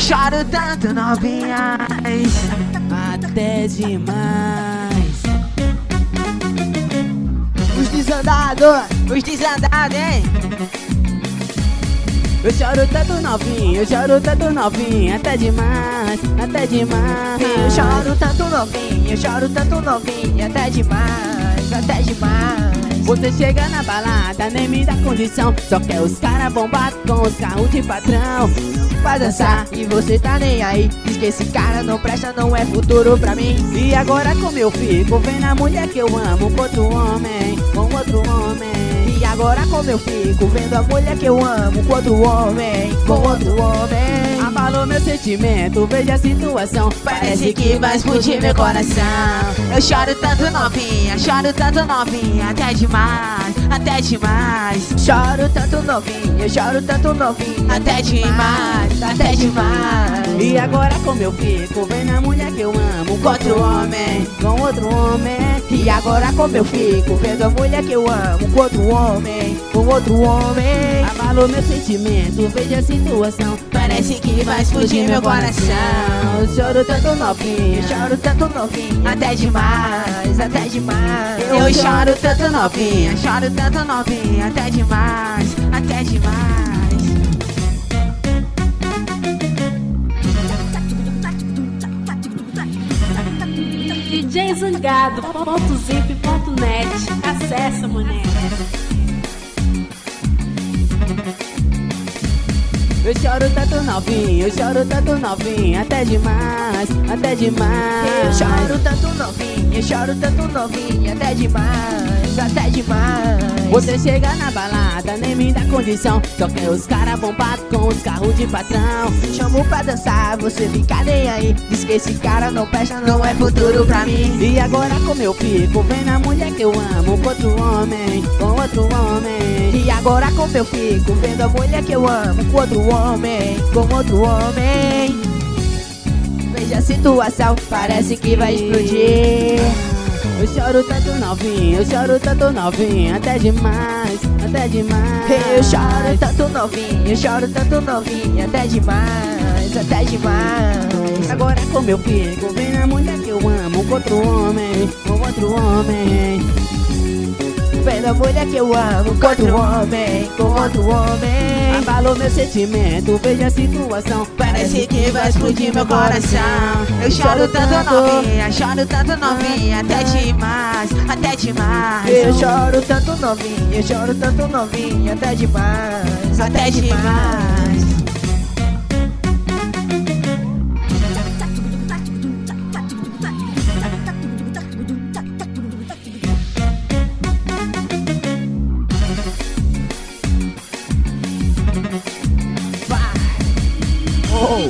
choro tanto novinhas, até demais. os desandados, hein? Eu choro tanto novinho, eu choro tanto novinho, até demais, até demais. Eu choro tanto novinho, até demais, até demais. Você chega na balada, nem me dá condição, só quer os caras bombados com os carros de patrão Pra dançar e você tá nem aí, diz que esse cara não presta, não é futuro pra mim. E agora como eu fico, vendo a mulher que eu amo com outro homem, com outro homem. E agora como eu fico, vendo a mulher que eu amo com outro homem, com outro homem. Abalou meu sentimento, veja a situação, Parece que vai explodir meu coração. Eu choro tanto novinha, até demais, até demais. Choro tanto novinha, até demais, até demais. E agora como eu fico, vendo a mulher que eu amo com outro homem, com outro homem. E agora como eu fico, vendo a mulher que eu amo com outro homem, com outro homem. Abalou meu sentimento, veja a situação, Parece que vai explodir meu coração. Eu choro tanto novinha, até demais, até demais. Eu choro tanto novinha, até demais, até demais. DJZangado.zip.net. Acessa, mané. eu choro tanto novinho, eu choro tanto novinho, até demais, até demais. Eu choro tanto novinha, até demais, até demais. Você chega na balada, nem me dá condição, só quer os caras bombados com os carros de patrão. Chamo pra dançar, você fica nem aí, diz que esse cara não presta, não é futuro pra mim. E agora como eu fico, vendo a mulher que eu amo com outro homem, com outro homem. E agora como eu fico, vendo a mulher que eu amo com outro homem, com outro homem. Veja a situação, parece que vai explodir. Eu choro tanto novinho, eu choro tanto novinho, até demais, até demais. Eu choro tanto novinha, até demais, até demais. Agora como eu fico, vendo a mulher que eu amo com outro homem, com outro homem. Vendo a mulher que eu amo com outro homem, com outro homem. Abalou meu sentimento, veja a situação, Parece que vai explodir meu coração. Eu choro tanto novinha, até demais, até demais. Eu choro tanto novinha, até demais, até demais.